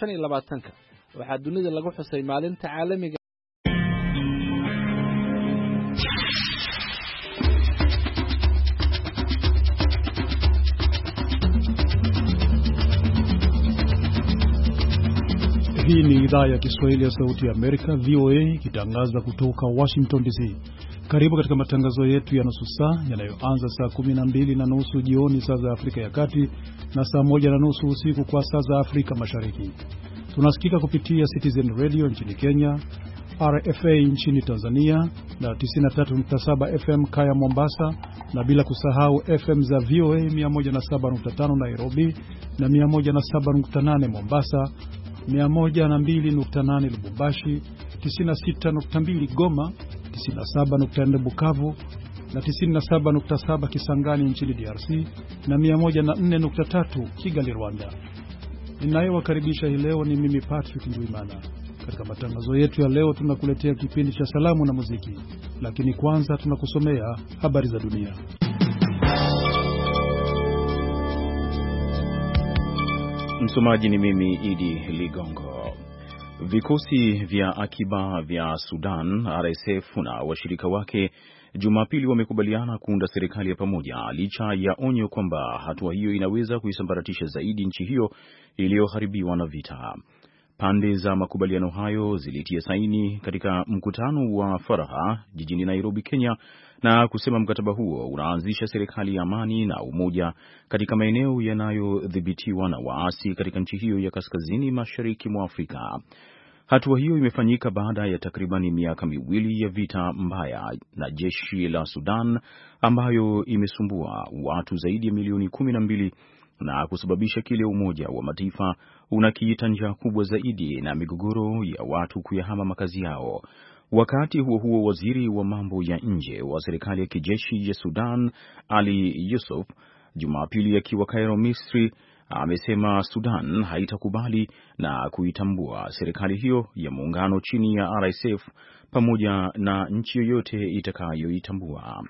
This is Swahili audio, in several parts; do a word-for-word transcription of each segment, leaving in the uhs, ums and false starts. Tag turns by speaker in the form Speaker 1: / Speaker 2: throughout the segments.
Speaker 1: shan iyo labaatanka waxaa dunida lagu xusay maalinta caalamiga
Speaker 2: Hii ni idhaa ya Kiswahili ya Sauti ya Amerika V O A ikitangaza kutoka Washington D C. Karibu katika matangazo yetu ya nusu saa yanayoanza saa kumi na mbili na nusu jioni saa za Afrika ya Kati na saa moja na nusu usiku kwa saa za Afrika Mashariki. Tunasikika kupitia Citizen Radio nchini Kenya, R F A nchini Tanzania na tisini na tatu nukta saba F M Kaya Mombasa, na bila kusahau F M za V O A mia moja na saba nukta tano Nairobi na mia moja na saba nukta nane Mombasa, mia moja na mbili nukta nane Lubumbashi, tisini na sita nukta mbili Goma, tisini na saba nukta nne Bukavu na tisini na saba nukta saba Kisangani nchini D R C na mia moja na nne nukta tatu Kigali Rwanda. Ninayewakaribisha hii leo ni mimi Patrick Ndwimana. Katika matangazo yetu ya leo tunakuletea kipindi cha salamu na muziki, lakini kwanza tunakusomea habari za dunia.
Speaker 3: Msomaji ni mimi Idi Ligongo. Vikosi vya akiba vya Sudan R S F na washirika wake Jumapili wamekubaliana kuunda serikali ya pamoja licha ya onyo kwamba hatua hiyo inaweza kuisambaratisha zaidi nchi hiyo iliyoharibiwa na vita. Pande za makubaliano hayo zilitia saini katika mkutano wa faragha jijini Nairobi, Kenya, na kusema mkataba huo unaanzisha serikali ya amani na umoja katika maeneo yanayodhibitiwa na waasi katika nchi hiyo ya kaskazini mashariki mwa Afrika. Hatua hiyo imefanyika baada ya takribani miaka miwili ya vita mbaya na jeshi la Sudan ambayo imesumbua watu zaidi ya milioni kumi na mbili na kusababisha kile Umoja wa Mataifa unakiita njaa kubwa zaidi na migogoro ya watu kuyahama makazi yao. Wakati huo huo, waziri wa mambo ya nje wa serikali ya kijeshi ya Sudan, Ali Yusuf, Jumapili akiwa Cairo, Misri, amesema Sudan haitakubali na kuitambua serikali hiyo ya muungano chini ya R S F pamoja na nchi yoyote itakayoitambua.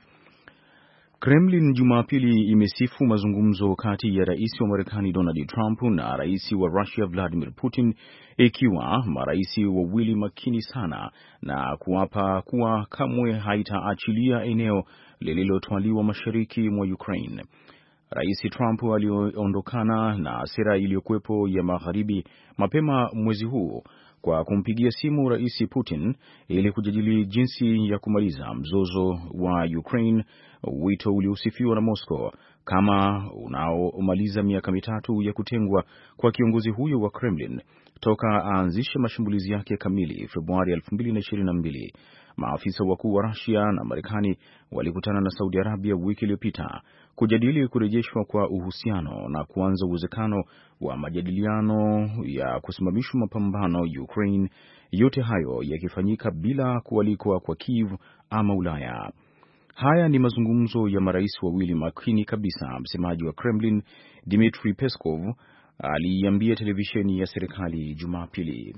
Speaker 3: Kremlin Jumapili imesifu mazungumzo kati ya rais wa Marekani Donald Trump na rais wa Russia Vladimir Putin, ikiwa marais wawili makini sana na kuapa kuwa kamwe haitaachilia eneo lililotwaliwa mashariki mwa Ukraine. Rais Trump aliondokana na sera iliyokuwepo ya magharibi mapema mwezi huu kwa kumpigia simu Rais Putin ili kujadili jinsi ya kumaliza mzozo wa Ukraine, wito uliosifiwa na Moscow kama unaomaliza miaka mitatu ya kutengwa kwa kiongozi huyo wa Kremlin toka aanzishe mashambulizi yake kamili Februari elfu mbili na ishirini na mbili. Maafisa wakuu wa Russia na Marekani walikutana na Saudi Arabia wiki iliyopita kujadili kurejeshwa kwa uhusiano na kuanza uwezekano wa majadiliano ya kusimamishwa mapambano Ukraine, yote hayo yakifanyika bila kualikwa kwa Kiev ama Ulaya. Haya ni mazungumzo ya marais wawili makini kabisa, msemaji wa Kremlin Dmitry Peskov aliambia televisheni ya serikali Jumapili.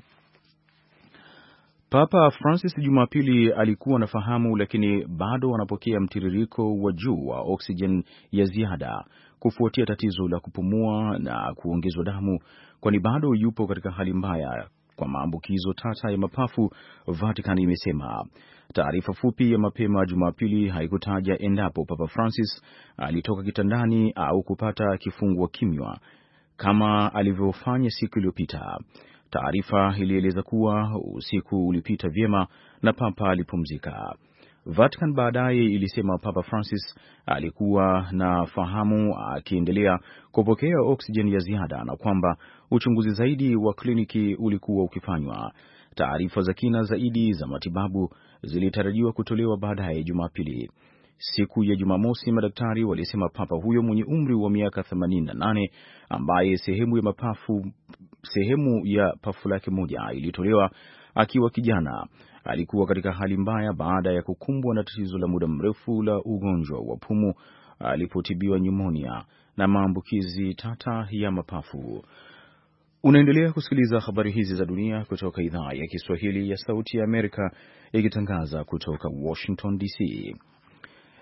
Speaker 3: Papa Francis Jumapili alikuwa anafahamu, lakini bado anapokea mtiririko wa juu wa oksijeni ya ziada kufuatia tatizo la kupumua na kuongezwa damu, kwani bado yupo katika hali mbaya kwa maambukizo tata ya mapafu, Vatican imesema. Taarifa fupi ya mapema Jumapili haikutaja endapo Papa Francis alitoka kitandani au kupata kifungua kinywa kama alivyofanya siku iliyopita. Taarifa ilieleza kuwa usiku ulipita vyema na Papa alipumzika. Vatican baadaye ilisema Papa Francis alikuwa na fahamu akiendelea kupokea oksijeni ya ziada na kwamba uchunguzi zaidi wa kliniki ulikuwa ukifanywa. Taarifa za kina zaidi za matibabu zilitarajiwa kutolewa baadaye Jumapili. Siku ya Jumamosi, madaktari walisema Papa huyo mwenye umri wa miaka themanini na nane ambaye sehemu ya mapafu sehemu ya pafu lake moja ilitolewa akiwa kijana alikuwa katika hali mbaya baada ya kukumbwa na tatizo la muda mrefu la ugonjwa wa pumu alipotibiwa pneumonia na maambukizi tata ya mapafu. Unaendelea kusikiliza habari hizi za dunia kutoka idhaa ya Kiswahili ya Sauti ya Amerika ikitangaza kutoka Washington D C.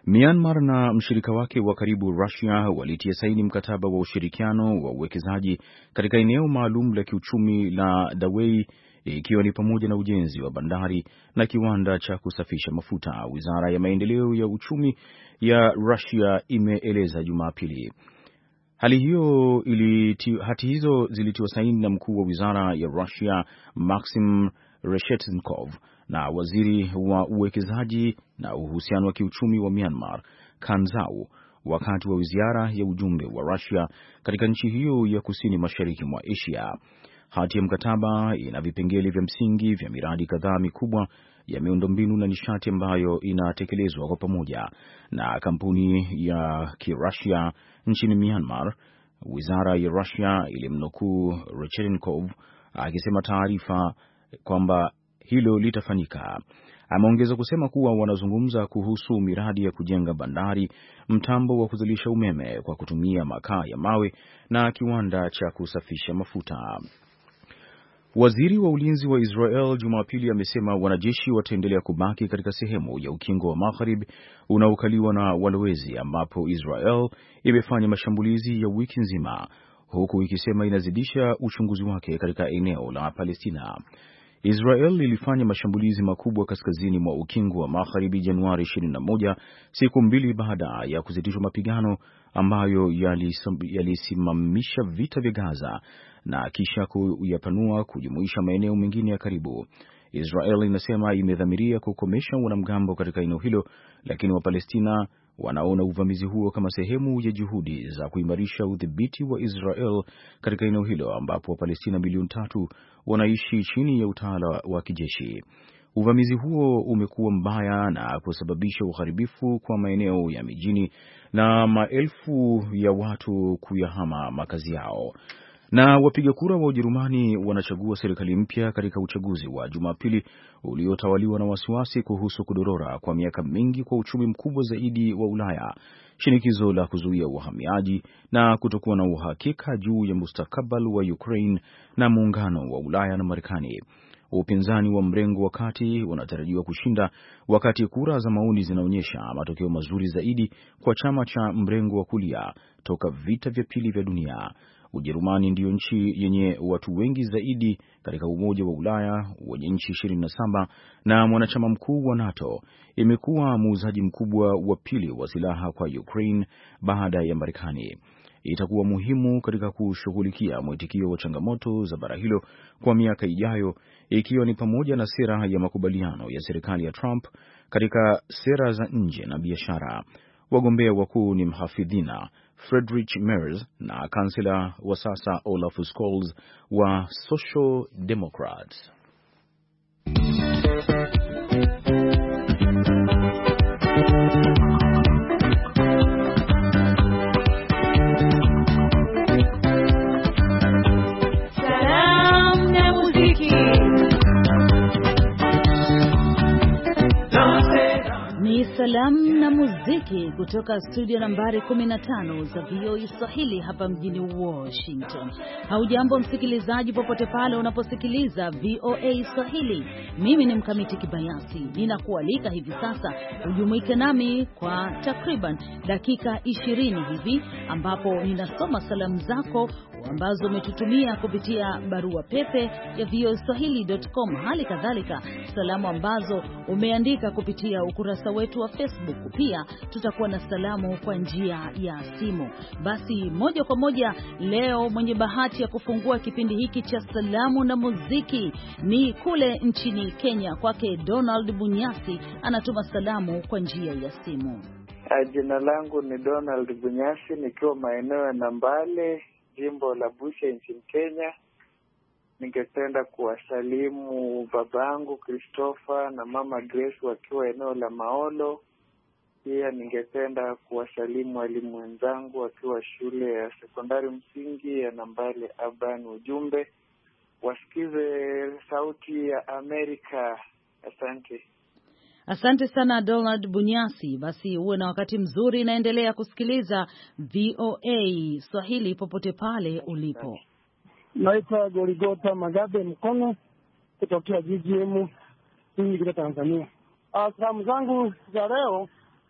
Speaker 3: Myanmar na mshirika wake wa karibu Russia walitia saini mkataba wa ushirikiano wa uwekezaji katika eneo maalum la kiuchumi la Dawei, ikiwa ni pamoja na ujenzi wa bandari na kiwanda cha kusafisha mafuta, Wizara ya Maendeleo ya Uchumi ya Russia imeeleza Jumapili. Hali hiyo iliti, hati hizo zilitiwa saini na mkuu wa wizara ya Russia Maxim Reshetnikov na waziri wa uwekezaji na uhusiano wa kiuchumi wa Myanmar Khan Zhao wakati wa ziara ya ujumbe wa Russia katika nchi hiyo ya kusini mashariki mwa Asia. Hati ya mkataba ina vipengele vya msingi vya miradi kadhaa mikubwa ya miundombinu na nishati ambayo inatekelezwa kwa pamoja na kampuni ya Ki-Russia nchini Myanmar. Wizara ya Russia ilimnukuu Reshetnikov akisema taarifa kwamba hilo litafanyika. Ameongeza kusema kuwa wanazungumza kuhusu miradi ya kujenga bandari, mtambo wa kuzalisha umeme kwa kutumia makaa ya mawe na kiwanda cha kusafisha mafuta. Waziri wa ulinzi wa Israel Jumapili amesema wanajeshi wataendelea kubaki katika sehemu ya ukingo wa Magharibi unaokaliwa na walowezi ambapo Israel imefanya mashambulizi ya wiki nzima, huku ikisema inazidisha uchunguzi wake katika eneo la Palestina. Israel ilifanya mashambulizi makubwa kaskazini mwa ukingo wa Magharibi Januari ishirini na moja, siku mbili baada ya kusitishwa mapigano ambayo yalisimamisha vita vya Gaza na kisha kuyapanua kujumuisha maeneo mengine ya karibu. Israel inasema imedhamiria kukomesha wanamgambo katika eneo hilo, lakini Wapalestina wanaona uvamizi huo kama sehemu ya juhudi za kuimarisha udhibiti wa Israel katika eneo hilo ambapo Wapalestina milioni tatu wanaishi chini ya utawala wa kijeshi. Uvamizi huo umekuwa mbaya na kusababisha uharibifu kwa maeneo ya mijini na maelfu ya watu kuyahama makazi yao. Na wapiga kura wa Ujerumani wanachagua serikali mpya katika uchaguzi wa Jumapili uliotawaliwa na wasiwasi kuhusu kudorora kwa miaka mingi kwa uchumi mkubwa zaidi wa Ulaya, shinikizo la kuzuia uhamiaji na kutokuwa na uhakika juu ya mustakabali wa Ukraine na muungano wa Ulaya na Marekani. Upinzani wa mrengo wa kati unatarajiwa kushinda wakati kura za maoni zinaonyesha matokeo mazuri zaidi kwa chama cha mrengo wa kulia toka vita vya pili vya dunia. Ujerumani ndiyo nchi yenye watu wengi zaidi katika Umoja wa Ulaya wenye nchi ishirini na saba na mwanachama mkuu wa NATO. Imekuwa muuzaji mkubwa wa pili wa silaha kwa Ukraine baada ya Marekani. Itakuwa muhimu katika kushughulikia mwitikio wa changamoto za bara hilo kwa miaka ijayo, ikiwa ni pamoja na sera ya makubaliano ya serikali ya Trump katika sera za nje na biashara. Wagombea wakuu ni mhafidhina Friedrich Merz na kansela wa sasa Olaf Scholz wa Social Democrats.
Speaker 4: Salamu na muziki kutoka studio nambari kumi na tano za V O A Swahili hapa mjini Washington. Haujambo msikilizaji popote pale unaposikiliza V O A Swahili. Mimi ni Mkamiti Kibayasi. Ninakualika hivi sasa ujumuike nami kwa takriban dakika ishirini hivi ambapo ninasoma salamu zako ambazo umetutumia kupitia barua pepe ya v o a swahili dot com, hali kadhalika salamu ambazo umeandika kupitia ukurasa wetu wa Facebook. Pia tutakuwa na salamu kwa njia ya simu. Basi moja kwa moja leo mwenye bahati ya kufungua kipindi hiki cha salamu na muziki ni kule nchini Kenya, kwake Donald Bunyasi, anatuma salamu kwa njia ya simu.
Speaker 5: Jina langu ni Donald Bunyasi, nikiwa maeneo ya Nambale, jimbo la Busia nchini Kenya. Ningependa kuwasalimu babangu Christopher na mama Grace wakiwa eneo la Maolo. Pia ningependa kuwasalimu walimu wenzangu wakiwa shule ya sekondari msingi ya Nambale Aban. Ujumbe, wasikize Sauti ya Amerika. Asante.
Speaker 4: Asante sana Donald Bunyasi. Basi uwe na wakati mzuri, naendelea kusikiliza V O A Swahili popote pale ulipo.
Speaker 6: Naitwa Goligota Magabe Mkono kutokea G G M hii Tanzania. Salamu zangu za leo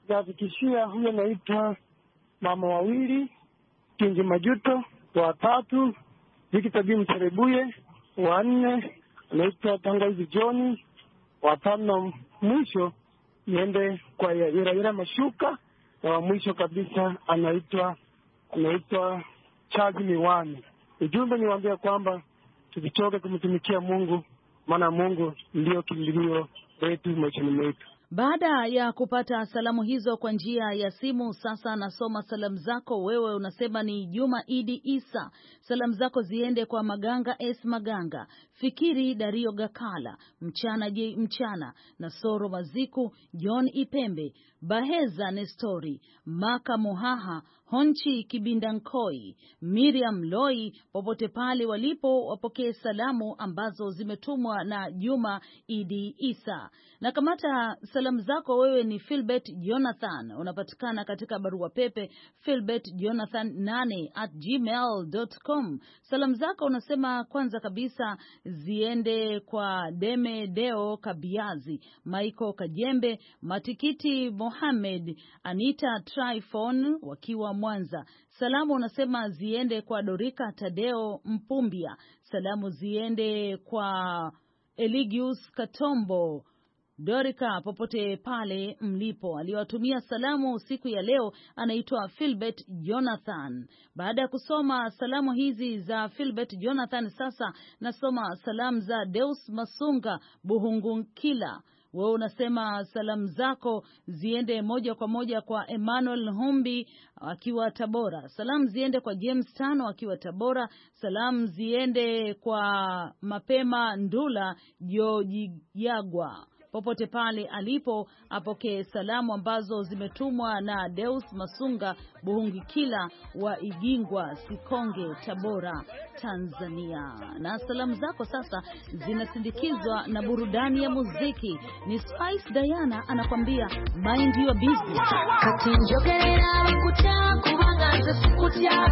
Speaker 6: zafikishia huyo anaitwa mama wawili Kingi Majuto, wa tatu Victor B Mterebuye, wa nne anaitwa Tangawizi John, wa tano mwisho niende kwa Ira Ira Mashuka, na wa mwisho kabisa anaitwa anaitwa Chazi Miwani. Ujumbe niwaambia kwamba tusichoke kumtumikia Mungu, maana Mungu ndio kimbilio letu maishani mwetu.
Speaker 4: Baada ya kupata salamu hizo kwa njia ya simu, sasa nasoma salamu zako. Wewe unasema ni Juma Idi Isa. Salamu zako ziende kwa Maganga S Maganga, Fikiri Dario Gakala, Mchana J Mchana, Nasoro Maziku, John Ipembe, Baheza Nestori, Maka Mohaha, Honchi Kibindankoi, Miriam Loi, popote pale walipo wapokee salamu ambazo zimetumwa na Juma Idi Isa. Na kamata salamu zako, wewe ni Philbert Jonathan, unapatikana katika barua pepe philbert jonathan nane at gmail dot com. Salamu zako unasema kwanza kabisa ziende kwa Deme Deo Kabiazi, Maiko Kajembe, Matikiti Mohamed, Anita Tryphon wakiwa Mwanza. Salamu unasema ziende kwa Dorika Tadeo Mpumbia. Salamu ziende kwa Eligius Katombo, Dorika popote pale mlipo. Aliwatumia salamu siku ya leo anaitwa Philbert Jonathan. Baada ya kusoma salamu hizi za Philbert Jonathan, sasa nasoma salamu za Deus Masunga Buhungunkila. Wewe unasema salamu zako ziende moja kwa moja kwa Emmanuel Humbi akiwa Tabora. Salamu ziende kwa James Tano akiwa Tabora. Salamu ziende kwa Mapema Ndula Jojiyagwa, popote pale alipo apokee salamu ambazo zimetumwa na Deus Masunga Buhungikila wa Igingwa, Sikonge, Tabora, Tanzania. Na salamu zako sasa zinasindikizwa na burudani ya muziki. Ni Spice Diana anakwambia mind your business.
Speaker 7: Kati njogerera wakuta kubanga zikutia,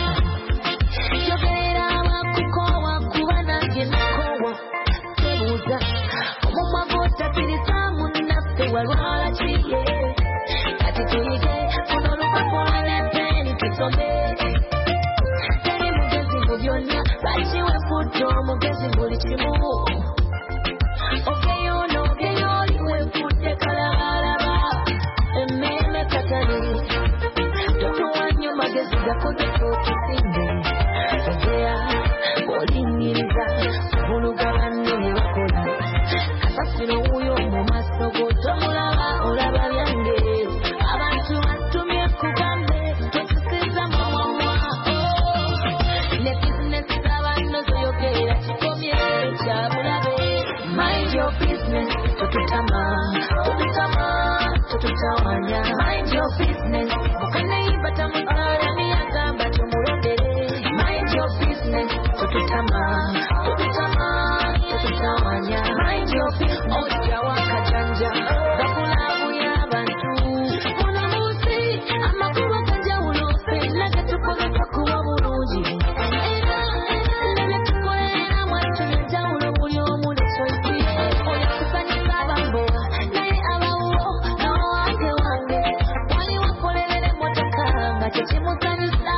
Speaker 7: njogerera wakukowa kubana genakowa tebuza omumagota tirisamu naffe walwala chiye kati tuyige kunorupakola nepeni tusome teri mugezi mubyonna bakiwe futo mugezi buli kimu ogeyo nogeyo liwe futte kalabalaba emmeme katali totuwanyo magezi gakoze tokisimbe ogea olingiriza buluga banne ne bakola kasasiro uyo mu maso gotomulaba olaba byange abantu batumye kugambe tokusiza mawawa ne business abantu zoyogera kikomye kyabulabe. Mind your business, tututama tututama tututawanya. Mind your business, ukanaiba tamukara miyagamba tumurondere. Mind your business, tututama tututama tututawanya. Mind your business, oja wakajanja bakulabu y'abantu munamusi amakuba kanja ulose nagatukoze kakuba bulungi era nagatukolera mwatu njawulo buli omu lesoiti oyo kusanyusa abambo naye abawo nawo wange wange wali wakolelera emmotoka nga kyekimusanyusa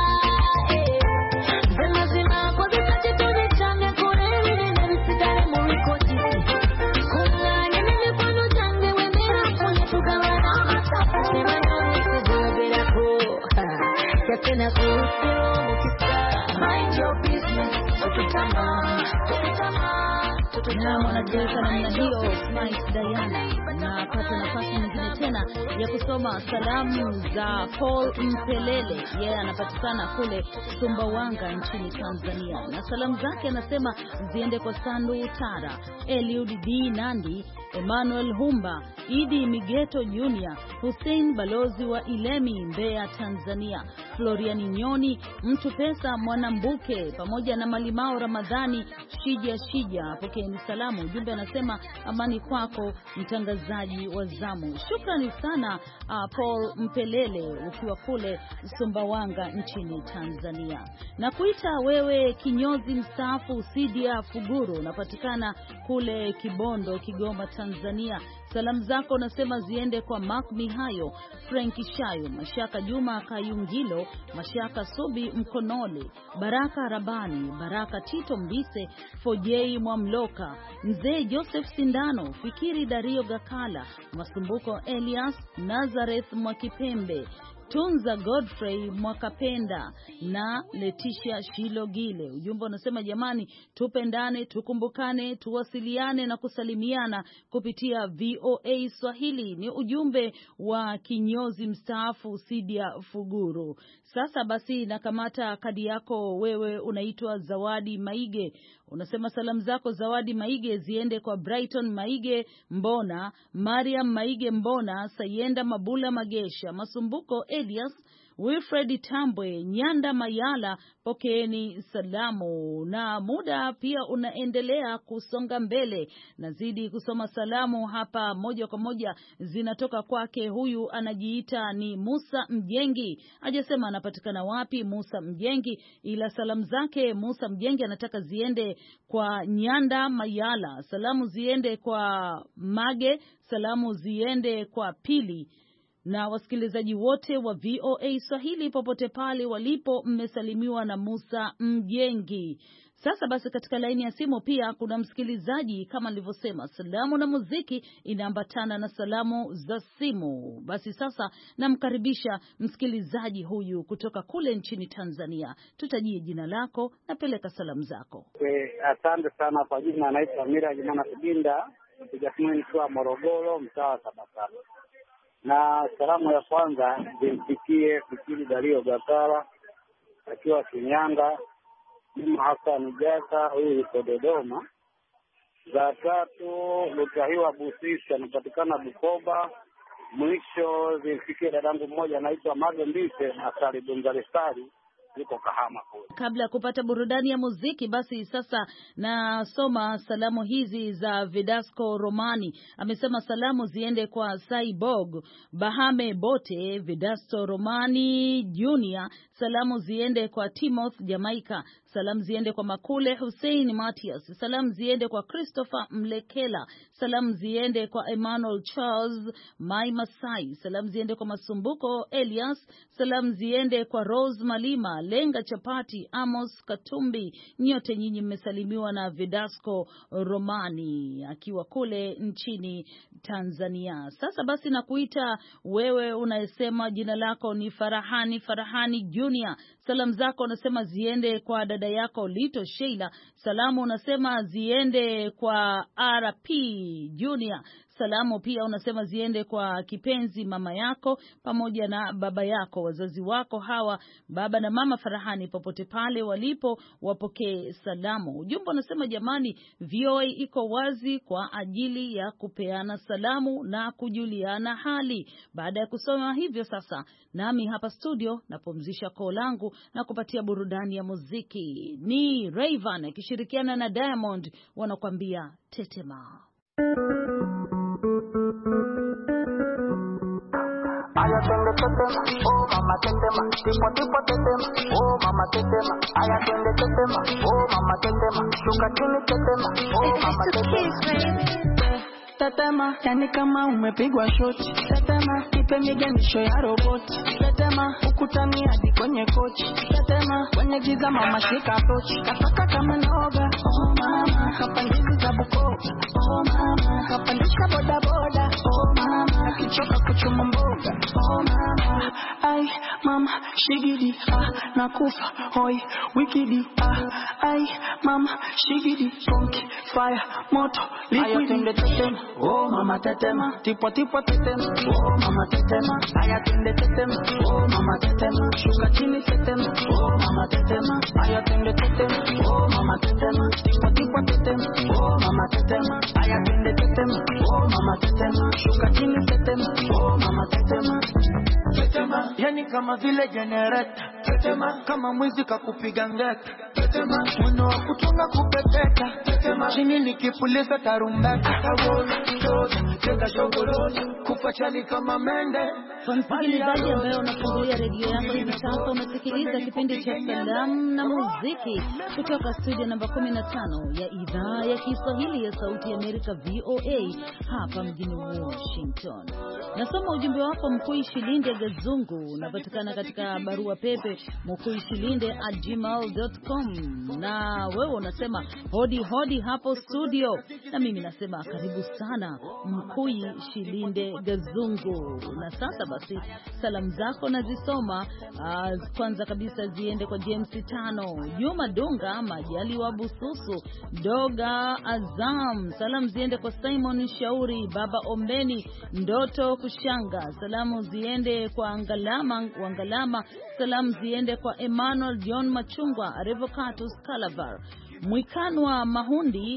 Speaker 7: nze mazima kozesa kitone kyange kola ebinene bisigale mu bikoti kuŋŋaanya n'emikono gyange wemera nfunye tugabana amasafu tebananisizogerako yakena kulusiro omukisa. Mind your business, tututama tututama
Speaker 4: Na mwanajeleza namna hiyo Spice Diana. Na pata nafasi nyingine tena ya kusoma salamu za Paul Mpelele. Yeye yeah, anapatikana kule Sumbawanga nchini Tanzania. Na salamu zake anasema ziende kwa Sandu Utara, Eliud D Nandi, Emmanuel Humba, Idi Migeto Junior, Hussein Balozi wa Ilemi, Mbeya, Tanzania, Floriani Nyoni, Mtu Pesa Mwanambuke, pamoja na Malimao Ramadhani Shija Shija. Pokeeni salamu. Ujumbe anasema amani kwako mtangazaji wa zamu. Shukrani sana uh, Paul Mpelele ukiwa kule Sumbawanga nchini Tanzania. Na kuita wewe kinyozi mstaafu Sidia Fuguru, unapatikana kule Kibondo, Kigoma, Tanzania. Tanzania. Salamu zako unasema ziende kwa Mark Mihayo, Frank Shayo, Mashaka Juma Kayungilo, Mashaka Subi Mkonole, Baraka Rabani, Baraka Tito Mbise, Fojei Mwamloka, Mzee Joseph Sindano, Fikiri Dario Gakala, Masumbuko Elias, Nazareth Mwakipembe, Tunza Godfrey Mwakapenda na Leticia Shilogile. Ujumbe unasema jamani, tupendane, tukumbukane, tuwasiliane na kusalimiana kupitia V O A Swahili. Ni ujumbe wa kinyozi mstaafu Sidia Fuguru. Sasa basi nakamata kadi yako, wewe unaitwa Zawadi Maige. Unasema salamu zako Zawadi Maige ziende kwa Brighton Maige Mbona, Mariam Maige Mbona, Sayenda Mabula Magesha, Masumbuko Elias, Wilfred Tambwe, Nyanda Mayala, pokeeni salamu. Na muda pia unaendelea kusonga mbele. Nazidi kusoma salamu hapa moja kwa moja zinatoka kwake. Huyu anajiita ni Musa Mjengi. Hajasema anapatikana wapi Musa Mjengi, ila salamu zake Musa Mjengi anataka ziende kwa Nyanda Mayala, salamu ziende kwa Mage, salamu ziende kwa Pili na wasikilizaji wote wa V O A Swahili popote pale walipo. Mmesalimiwa na Musa Mjengi. Sasa basi katika laini ya simu pia kuna msikilizaji, kama nilivyosema, salamu na muziki inaambatana na salamu za simu. Basi sasa namkaribisha msikilizaji huyu kutoka kule nchini Tanzania. Tutajie jina lako na peleka salamu zako.
Speaker 8: Eh, asante sana kwa jina, anaitwa Mira Jimana Kibinda, nikisimama nikiwa Morogoro, mtaa wa Sabasaba. Na salamu ya kwanza zimfikie Fikiri Dario Gakala akiwa Shinyanga, Mima Hassan Jaka huyu yuko Dodoma. Za tatu Lutahiwa Busisi anapatikana Bukoba. Mwisho zimfikie dadangu mmoja anaitwa Mage Mbise Asali Bungarisari yuko Kahama kule.
Speaker 4: Kabla ya kupata burudani ya muziki, basi sasa nasoma salamu hizi za Vedasco Romani. Amesema salamu ziende kwa Cyborg Bahame Bote, Vedasto Romani Junior, salamu ziende kwa Timothy Jamaica, salamu ziende kwa Makule Hussein Matias, salamu ziende kwa Christopher Mlekela, salamu ziende kwa Emmanuel Charles Mai Masai, salamu ziende kwa Masumbuko Elias, salamu ziende kwa Rose Malima, Lenga Chapati, Amos Katumbi. Nyote nyinyi mmesalimiwa na Vedasco Romani akiwa kule nchini Tanzania. Sasa basi nakuita wewe unayesema jina lako ni Farahani Farahani Junior. Salamu zako unasema ziende kwa dada yako Lito Sheila, salamu unasema ziende kwa R P Junior, salamu pia unasema ziende kwa kipenzi mama yako pamoja na baba yako, wazazi wako hawa baba na mama Farahani popote pale walipo wapokee salamu. Ujumbe unasema jamani, V O A iko wazi kwa ajili ya kupeana salamu na kujuliana hali. Baada ya kusoma hivyo sasa, nami hapa studio napumzisha koo langu na kupatia burudani ya muziki. Ni Rayvanny akishirikiana na Diamond wanakuambia Tetema.
Speaker 9: Aya twende tetema, oh mama tetema, tipo tipo tetema, oh mama tetema. Aya twende tetema, oh mama tetema, shuka chini tetema, oh mama tetema. Tetema, yani kama umepigwa shoti. Tetema, nipe miganisho ya roboti. Tetema, ukutani hadi kwenye kochi. Tetema, kwenye giza mama shika tochi. Kataka kama noga, oh mama, hapa ndizi za Bukoba, oh mama, hapa ndisha boda boda, oh mama, kichoka kuchuma mboga, oh mama. Ai, mama, shigidi, ah, nakufa, hoi, wikidi, ah, ai, mama, shigidi, funky, fire, moto, liquidi. Tetema, oh mama tetema, tipo tipo tetema, oh mama tetema. Aya twende tetema, oh mama tetema, shuka chini tetema, oh mama tetema. Aya twende tetema, oh mama tetema, tipo tipo tetema, oh mama tetema. Aya twende tetema, oh mama tetema, shuka chini tetema, oh mama tetema. Tetema, yani kama vile generator. Tetema, kama mwizi kakupiga ngeta.
Speaker 10: tetema, mwendo wa kutunga kupepeta, tetema, chini nikipuliza tarumbeta, tawona kidoza, teka shogoroza, kufachani kama mende.
Speaker 4: Kwa msikilizaji ambaye unafungulia redio yako hivi sasa, unasikiliza kipindi cha Salamu na Muziki kutoka studio namba kumi na tano ya idhaa ya Kiswahili ya Sauti ya Amerika V O A hapa mjini Washington. Nasoma ujumbe wako Mkui Shilinde Gazungu, unapatikana katika barua pepe mkui shilinde at gmail dot com, na wewe unasema hodi hodi hapo studio, na mimi nasema karibu sana Mkui Shilinde Gazungu. Na sasa basi salamu zako nazisoma. Uh, kwanza kabisa ziende kwa James Tano, Juma Dunga, Majali wa Bususu, Doga Azam. Salamu ziende kwa Simon Shauri, Baba Ombeni, Ndoto Kushanga. Salamu ziende kwa Angalama Wangalama. Salamu ziende kwa Emmanuel John Machungwa, Revocatus Calavar, Mwikanwa Mahundi,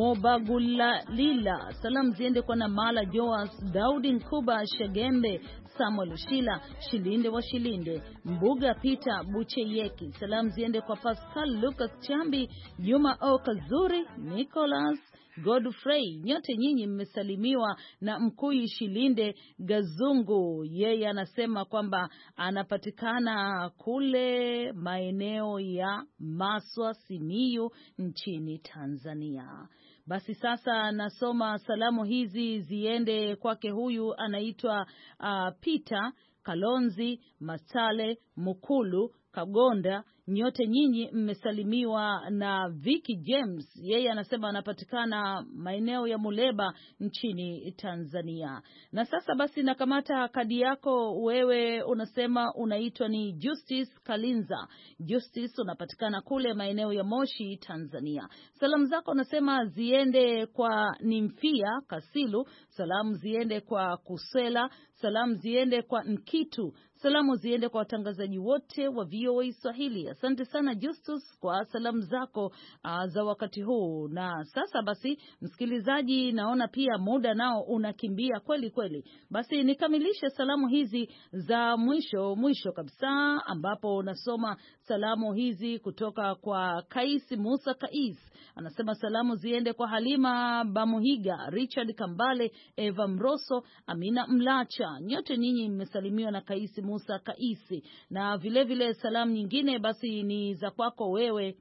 Speaker 4: Mobagula Lila. Salamu ziende kwa Namala Joas, Daudi Nkuba Shagembe, Samuel Shila, Shilinde wa Shilinde, Mbuga Peter Bucheyeki. Salamu ziende kwa Pascal Lucas Chambi, Juma O Kazuri, Nicholas Godfrey. Nyote nyinyi mmesalimiwa na Mkui Shilinde Gazungu. Yeye anasema kwamba anapatikana kule maeneo ya Maswa, Simiyu nchini Tanzania. Basi sasa nasoma salamu hizi ziende kwake, huyu anaitwa uh, Peter Kalonzi Masale Mukulu Kagonda. Nyote nyinyi mmesalimiwa na Vicky James. Yeye anasema anapatikana maeneo ya Muleba nchini Tanzania. Na sasa basi nakamata kadi yako, wewe unasema unaitwa ni Justice Kalinza. Justice, unapatikana kule maeneo ya Moshi Tanzania. Salamu zako unasema ziende kwa Nimfia Kasilu, salamu ziende kwa Kusela, salamu ziende kwa Nkitu, salamu ziende kwa watangazaji wote wa V O A Swahili. Asante sana Justus kwa salamu zako uh, za wakati huu. Na sasa basi msikilizaji, naona pia muda nao unakimbia kweli kweli. Basi nikamilishe salamu hizi za mwisho mwisho kabisa, ambapo nasoma salamu hizi kutoka kwa Kaisi Musa Kais. Anasema salamu ziende kwa Halima Bamuhiga, Richard Kambale, Eva Mroso, Amina Mlacha. Nyote nyinyi mmesalimiwa na Kaisi Musa Kaisi. Na vile vile salamu nyingine basi ni za kwako wewe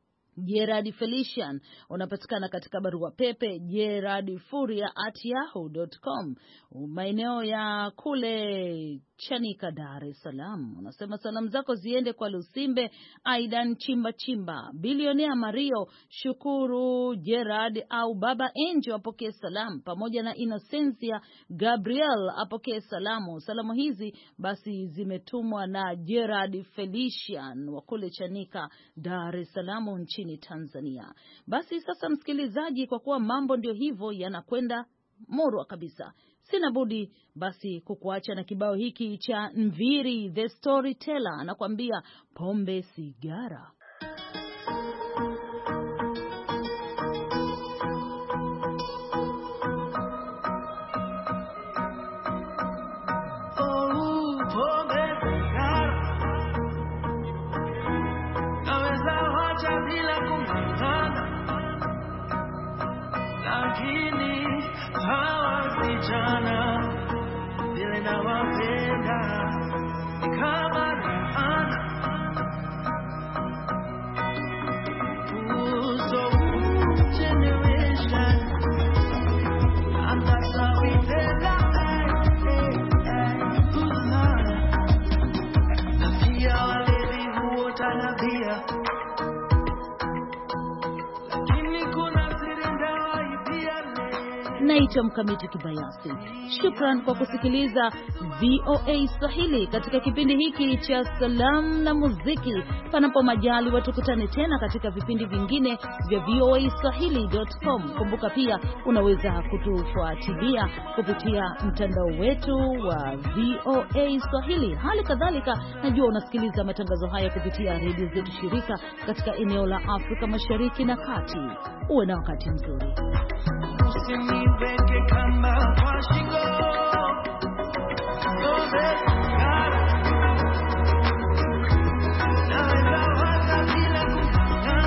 Speaker 4: Gerard Felician, unapatikana katika barua pepe gerard furia at yahoo dot com, maeneo ya kule Chanika, Dar es Salaam. Unasema salamu zako ziende kwa Lusimbe Aidan Chimba Chimba, Bilionea Mario, Shukuru Gerard au Baba Angel apokee salamu, pamoja na Innocencia Gabriel apokee salamu. Salamu hizi basi zimetumwa na Gerard Felician wa kule Chanika, Dar es Salaam nchini Tanzania. Basi sasa msikilizaji, kwa kuwa mambo ndio hivyo yanakwenda morwa kabisa, sina budi basi kukuacha na kibao hiki cha Nviri the Storyteller, anakuambia pombe sigara. Naitwa Mkamiti Kibayasi. Shukran kwa kusikiliza V O A Swahili katika kipindi hiki cha Salamu na Muziki. Panapo majali watukutane tena katika vipindi vingine vya V O A Swahili dot com. Kumbuka pia unaweza kutufuatilia kupitia mtandao wetu wa V O A Swahili. Hali kadhalika najua unasikiliza matangazo haya kupitia redio zetu shirika katika eneo la Afrika Mashariki na Kati. Uwe na wakati mzuri.
Speaker 10: Usinibeke kama kwa shingo, pombe sigara, naweza hata bila kukutana.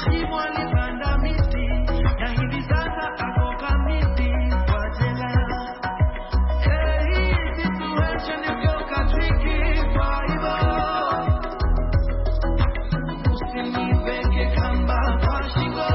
Speaker 10: shimo alipanda miti, na hivi sasa ako kamiti kwa jela. Eh, hii situation imegeuka tricky kwa hivyo usinipeke kamba kwa shingo.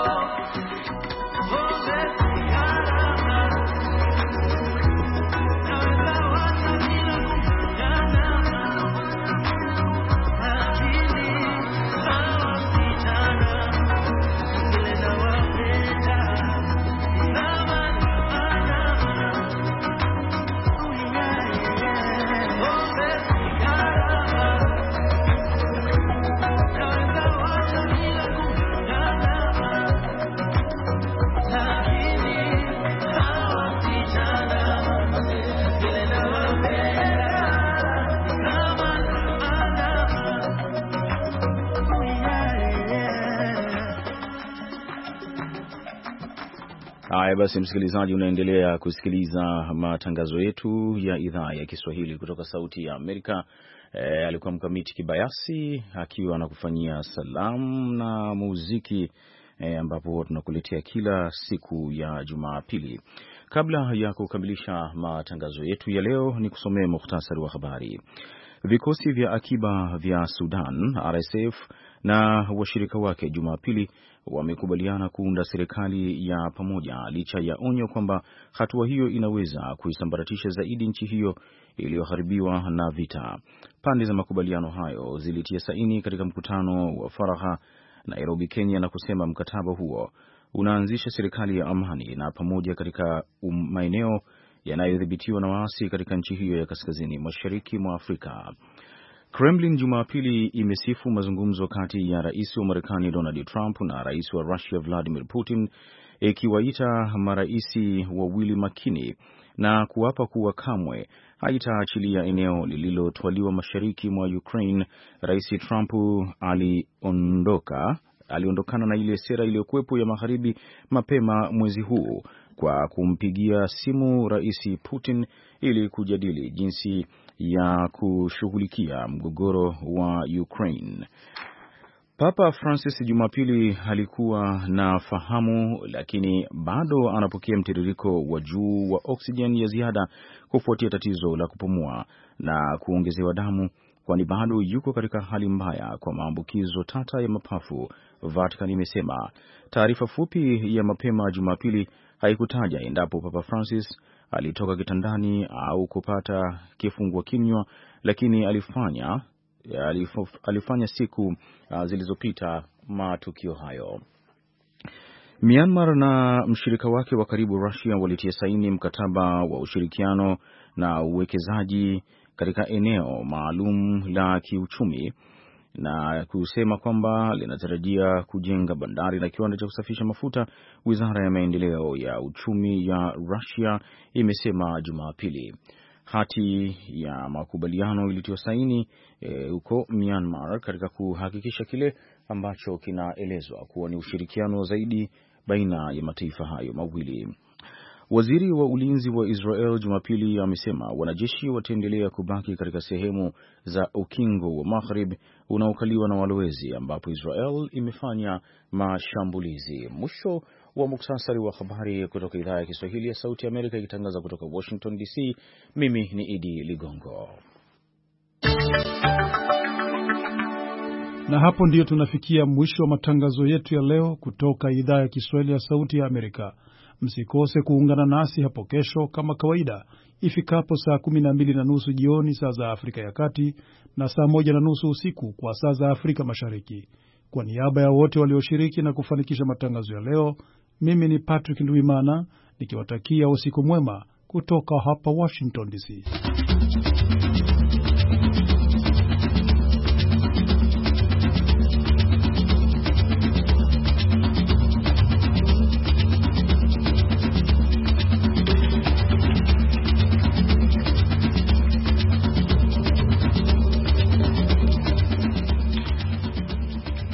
Speaker 3: Haya basi, msikilizaji, unaendelea kusikiliza matangazo yetu ya idhaa ya Kiswahili kutoka Sauti ya Amerika. E, alikuwa Mkamiti Kibayasi akiwa anakufanyia salamu na muziki e, ambapo tunakuletea kila siku ya Jumapili. Kabla ya kukamilisha matangazo yetu ya leo, ni kusomea muhtasari wa habari. Vikosi vya akiba vya Sudan R S F na washirika wake Jumapili wamekubaliana kuunda serikali ya pamoja licha ya onyo kwamba hatua hiyo inaweza kuisambaratisha zaidi nchi hiyo iliyoharibiwa na vita. Pande za makubaliano hayo zilitia saini katika mkutano wa faragha Nairobi, Kenya, na kusema mkataba huo unaanzisha serikali ya amani na pamoja katika um, maeneo yanayodhibitiwa na waasi katika nchi hiyo ya kaskazini mashariki mwa Afrika. Kremlin Jumapili imesifu mazungumzo kati ya rais wa Marekani Donald Trump na rais wa Russia Vladimir Putin, ikiwaita maraisi wawili makini na kuapa kuwa kamwe haitaachilia eneo lililotwaliwa mashariki mwa Ukraine. Rais Trump aliondoka aliondokana na ile sera iliyokuwepo ya magharibi mapema mwezi huu kwa kumpigia simu rais Putin ili kujadili jinsi ya kushughulikia mgogoro wa Ukraine. Papa Francis Jumapili alikuwa na fahamu, lakini bado anapokea mtiririko wa juu wa oksijeni ya ziada kufuatia tatizo la kupumua na kuongezewa damu, kwani bado yuko katika hali mbaya kwa maambukizo tata ya mapafu, Vatican imesema. Taarifa fupi ya mapema Jumapili haikutaja endapo Papa Francis alitoka kitandani au kupata kifungua kinywa, lakini alifanya alif, alifanya siku uh, zilizopita matukio hayo. Myanmar na mshirika wake wa karibu Russia walitia saini mkataba wa ushirikiano na uwekezaji katika eneo maalum la kiuchumi na kusema kwamba linatarajia kujenga bandari na kiwanda cha kusafisha mafuta. Wizara ya maendeleo ya uchumi ya Russia imesema Jumapili. Hati ya makubaliano ilitiwa saini huko e, Myanmar katika kuhakikisha kile ambacho kinaelezwa kuwa ni ushirikiano zaidi baina ya mataifa hayo mawili. Waziri wa ulinzi wa Israel Jumapili amesema wanajeshi wataendelea kubaki katika sehemu za ukingo wa Maghrib unaokaliwa na walowezi ambapo Israel imefanya mashambulizi. Mwisho wa muktasari wa habari kutoka idhaa ya Kiswahili ya Sauti ya Amerika, ikitangaza kutoka Washington D C. Mimi ni Idi Ligongo.
Speaker 2: Na hapo ndiyo tunafikia mwisho wa matangazo yetu ya leo kutoka idhaa ya Kiswahili ya Sauti ya Amerika. Msikose kuungana nasi hapo kesho kama kawaida ifikapo saa kumi na mbili na nusu jioni saa za Afrika ya Kati na saa moja na nusu usiku kwa saa za Afrika Mashariki. Kwa niaba ya wote walioshiriki na kufanikisha matangazo ya leo, mimi ni Patrick Ndwimana nikiwatakia usiku mwema kutoka hapa Washington D C.